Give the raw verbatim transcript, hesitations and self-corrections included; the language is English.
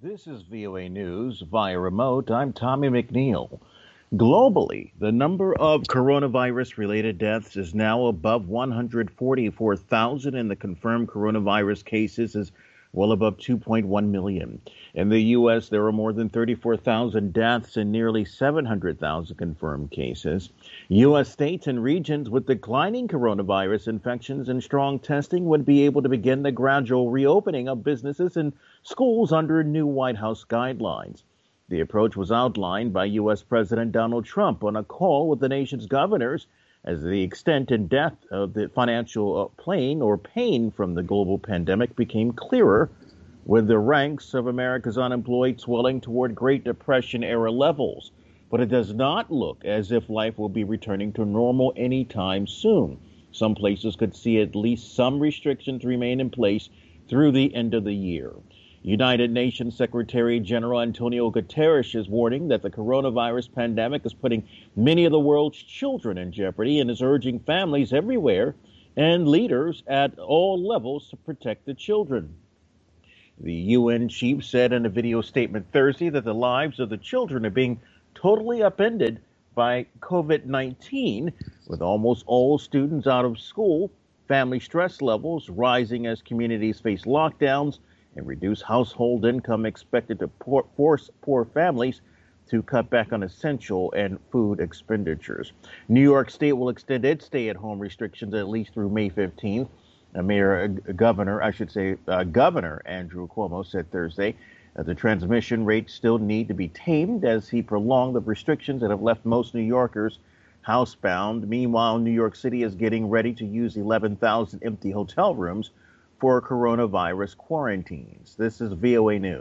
This is V O A News via remote. I'm Tommy McNeil. Globally, the number of coronavirus-related deaths is now above one hundred forty-four thousand, and the confirmed coronavirus cases is well above two point one million. In the U S, there are more than thirty-four thousand deaths and nearly seven hundred thousand confirmed cases. U S states and regions with declining coronavirus infections and strong testing would be able to begin the gradual reopening of businesses and schools under new White House guidelines. The approach was outlined by U S. President Donald Trump on a call with the nation's governors as the extent and depth of the financial pain or pain from the global pandemic became clearer, with the ranks of America's unemployed swelling toward Great Depression-era levels. But it does not look as if life will be returning to normal anytime soon. Some places could see at least some restrictions remain in place through the end of the year. United Nations Secretary General Antonio Guterres is warning that the coronavirus pandemic is putting many of the world's children in jeopardy and is urging families everywhere and leaders at all levels to protect the children. The U N chief said in a video statement Thursday that the lives of the children are being totally upended by COVID nineteen, with almost all students out of school, family stress levels rising as communities face lockdowns, and reduced household income expected to pour, force poor families to cut back on essential and food expenditures. New York State will extend its stay-at-home restrictions at least through May fifteenth. Uh, Mayor, uh, Governor, I should say, uh, Governor Andrew Cuomo said Thursday that the transmission rates still need to be tamed as he prolonged the restrictions that have left most New Yorkers housebound. Meanwhile, New York City is getting ready to use eleven thousand empty hotel rooms for coronavirus quarantines. This is V O A News.